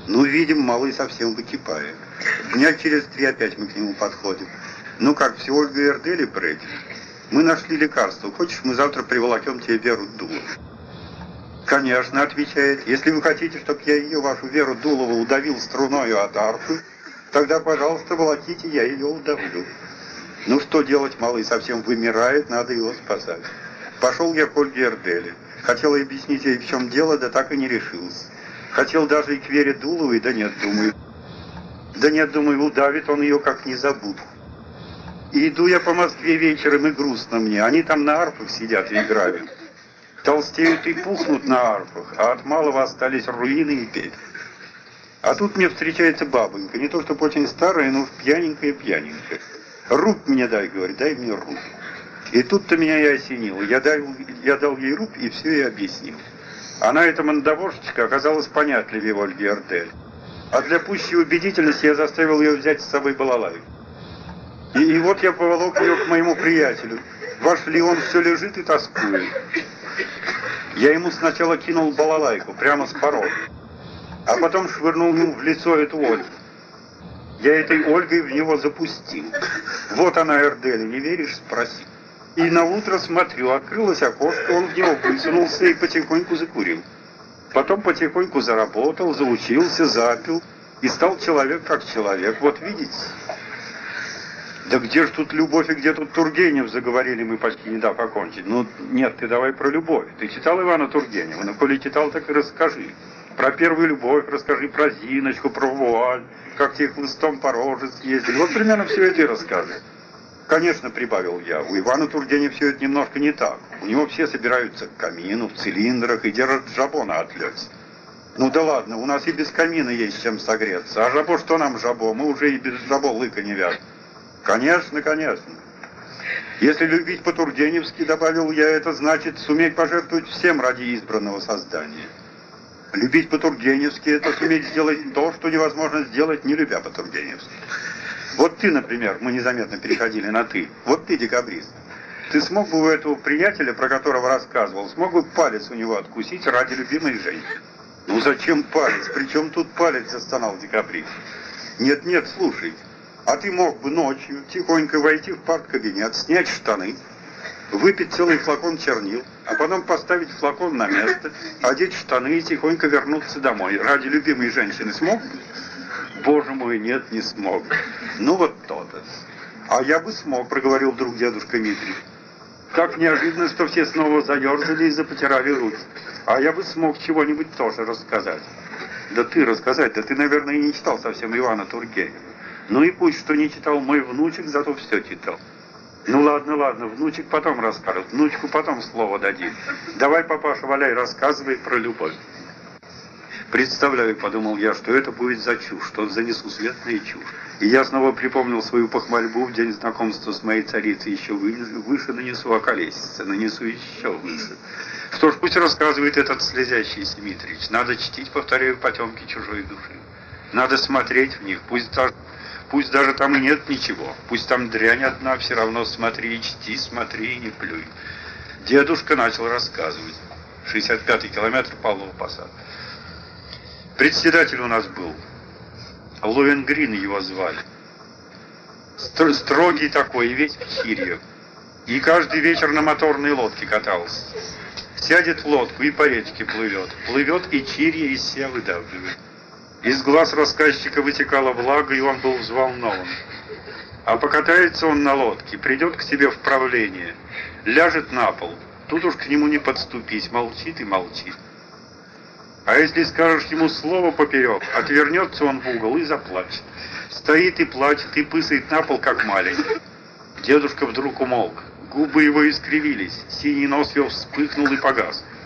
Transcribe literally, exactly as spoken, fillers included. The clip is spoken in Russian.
Ну, видим, малый совсем выкипает. Дня через три опять мы к нему подходим. Ну как, все Ольга Эрдели бредит? Мы нашли лекарство. Хочешь, мы завтра приволокем тебе Веру Дулову? Конечно, отвечает. Если вы хотите, чтобы я ее, вашу Веру Дулову, удавил струною от арфы, тогда, пожалуйста, волоките, я ее удавлю. Ну что делать, малый совсем вымирает, надо его спасать. Пошел я к Ольге Эрдели. Хотел объяснить ей, в чем дело, да так и не решился. Хотел даже и к Вере Дуловой, да нет, думаю. Да нет, думаю, удавит он ее, как не забуду. И иду я по Москве вечером, и грустно мне. Они там на арфах сидят и играют. Толстеют и пухнут на арфах, а от малого остались руины и пепел. А тут мне встречается бабонька, не то чтобы очень старая, но пьяненькая-пьяненькая. Рубь мне дай, говорит, дай мне рубь. И тут-то меня и осенило. Я дал, я дал ей рубь и все ей объяснил. Она, эта мандавошечка, оказалась понятливее Ольги Эрдели. А для пущей убедительности я заставил ее взять с собой балалайку. И, и вот я поволок ее к моему приятелю. Вошли, он все лежит и тоскует. Я ему сначала кинул балалайку прямо с порога, а потом швырнул ему в лицо эту Ольгу. Я этой Ольгой в него запустил. Вот она, Эрдели, не веришь? Спроси. И на утро смотрю, открылось окошко, он в него высунулся и потихоньку закурил. Потом потихоньку заработал, заучился, запил и стал человек как человек. Вот видите? Да где ж тут любовь и где тут Тургенев, заговорили мы, почти не дав окончить. Ну, нет, ты давай про любовь. Ты читал Ивана Тургенева? Ну, коли читал, так и расскажи. Про первую любовь расскажи, про Зиночку, про вуаль, как тебе хлыстом по роже съездили. Вот примерно все это и расскажи. Конечно, прибавил я, у Ивана Тургенева все это немножко не так. У него все собираются к камину, в цилиндрах и держат жабо на отлете. Ну да ладно, у нас и без камина есть чем согреться. А жабо, что нам жабо? Мы уже и без жабо лыка не вяжем. Конечно, конечно. Если любить по-тургеневски, добавил я, это значит суметь пожертвовать всем ради избранного создания. Любить по-тургеневски, это суметь сделать то, что невозможно сделать, не любя по-тургеневски. Вот ты, например, мы незаметно переходили на «ты», вот ты, декабрист. Ты смог бы у этого приятеля, про которого рассказывал, смог бы палец у него откусить ради любимой женщины? Ну зачем палец? Причем тут палец, застонал декабрист. Нет-нет, слушай. А ты мог бы ночью тихонько войти в парткабинет, снять штаны, выпить целый флакон чернил, а потом поставить флакон на место, одеть штаны и тихонько вернуться домой. Ради любимой женщины смог бы? Боже мой, нет, не смог. Ну вот то-то. А я бы смог, проговорил вдруг дедушка Митрий. Как неожиданно, что все снова заерзали и запотирали руки. А я бы смог чего-нибудь тоже рассказать. Да ты рассказать, да ты, наверное, и не читал совсем Ивана Тургенева. Ну и пусть, что не читал мой внучек, зато все читал. Ну ладно, ладно, внучек потом расскажет, внучку потом слово дадим. Давай, папаша, валяй, рассказывай про любовь. Представляю, подумал я, что это будет за чушь, что за несусветная чушь. И я снова припомнил свою похвальбу в день знакомства с моей царицей. Еще выше нанесу околесица, нанесу еще выше. Что ж, пусть рассказывает этот слезящийся Митрич. Надо чтить, повторяю, потемки чужой души. Надо смотреть в них, пусть даже... Пусть даже там и нет ничего, пусть там дрянь одна, все равно смотри и чти, смотри и не плюй. Дедушка начал рассказывать. шестьдесят пятый километр Павлова Посад. Председатель у нас был. Лоенгрин его звали. Стр- строгий такой, и весь в хирье. И каждый вечер на моторной лодке катался. Сядет в лодку и по речке плывет. Плывет и чирье из себя выдавливает. Из глаз рассказчика вытекала влага, и он был взволнован. А покатается он на лодке, придет к себе в правление, ляжет на пол. Тут уж к нему не подступись, молчит и молчит. А если скажешь ему слово поперек, отвернется он в угол и заплачет. Стоит и плачет, и пысает на пол, как маленький. Дедушка вдруг умолк. Губы его искривились, синий нос его вспыхнул и погас.